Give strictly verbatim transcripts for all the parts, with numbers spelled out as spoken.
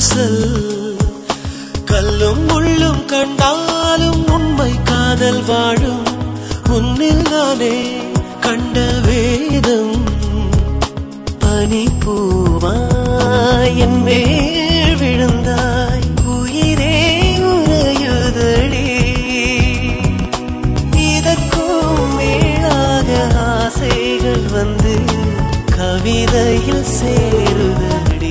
வாசல் கல்லும் முள்ளும் கண்டாலும் உண்மை காதல் வாழும் உன்னில் நானே கண்ட வேதம் பனி பூவாய் என் மேல் விழுந்தாய் உயிரே உறையுதடி இதற்கும் மேலாக ஆசைகள் வந்து கவிதையில் சேருதடி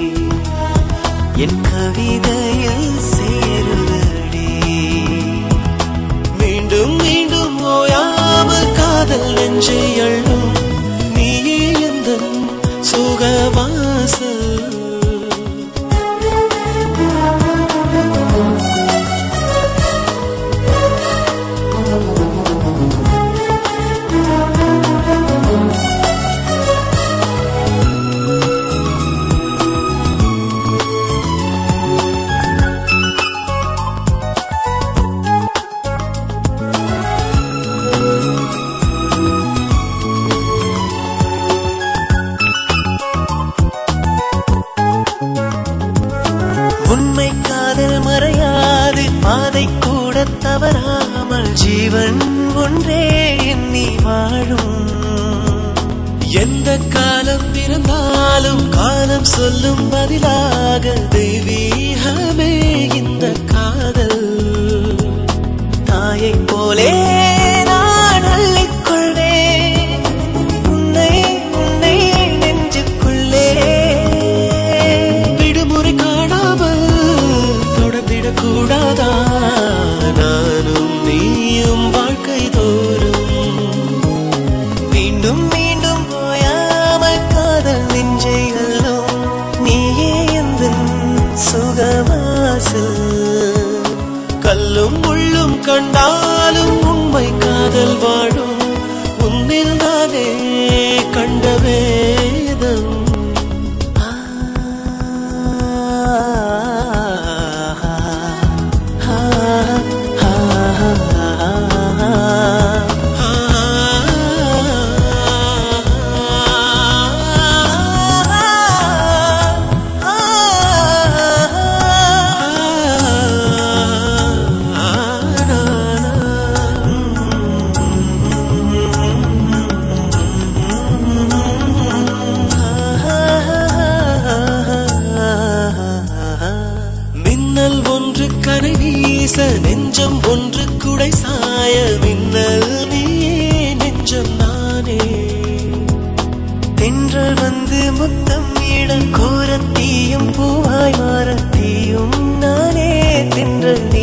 என் கவிதையில் சேருதடி மீண்டும் மீண்டும் ஓயாமல் காதல் நெஞ்சை அள்ளும் நீயே எந்தன் சுகவாசல் உண்மை காதல் மறையாது பாதை கூட தவறாமல் ஜீவன் ஒன்றே எண்ணி வாழும் எந்த காலம் பிறந்தாலும் காலம் சொல்லும் பதிலாக தெய்வீகமே இந்த காதல் தாயை போலே நான் அள்ளிக்கொள்வேன் உன்னை உன்னை நெஞ்சுக்குள்ளே விடுமுறை காணாமல் தொடர்ந்திடக் கூடாதா நானும் நீயும் வாழ்க்கை தோறும் மீண்டும் மீண்டும் ஓயாமல் காதல் நெஞ்சை அள்ளும் நீயே எந்தன் சுகவாசல் கல்லும் முள்ளும் கண்டாலும் உண்மை காதல் வாழும் உன்னில் நானே கண்ட வேதம் மின்னல் ஒன்று கரை வீச நெஞ்சம் ஒன்று குடை சாய மின்னல் நீயே நெஞ்சம் நானே தென்றல் வந்து முத்தம் இட கோரத்தீயும் பூவாய் மாறத்தீயும் நானே தென்றல் நீ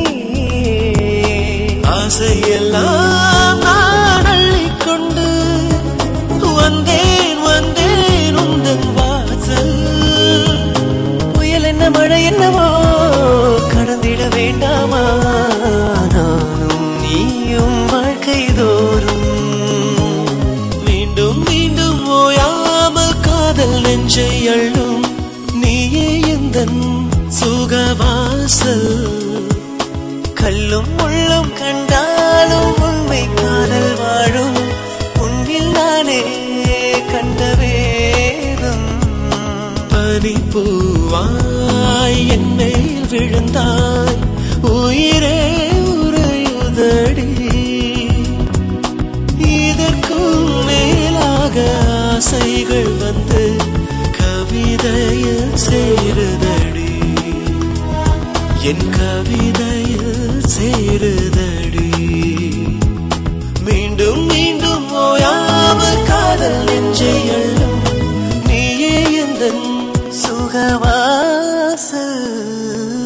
ஆசையெல்லாம் நான் அள்ளிக்கொண்டு வந்தேன் வந்தேன் உந்தன் வாசல் புயல் என்ன மழை என்னவோ கடந்திட வேண்டாமா நானும் நீயும் வாழ்க்கை தோறும் மீண்டும் மீண்டும் ஓயாமல் காதல் நெஞ்சை அள்ளும் நீயே எந்தன் சுகவாசல் கல்லும் முள்ளும் கண்டாலும் உண்மை காதல் வாழும் உன்னில் நானே கண்ட வேதம் பனி பூவாய் என் மேல் விழுந்தாய் உயிரே உறையுதடி இதற்கும் மேலாக ஆசைகள் வந்து கவிதையில் சேருதடி என் கவிதையில் சேருதடி மீண்டும் மீண்டும் ஓயாமல் காதல் நெஞ்சை அள்ளும் நீயே எந்தன் சுகவாசல்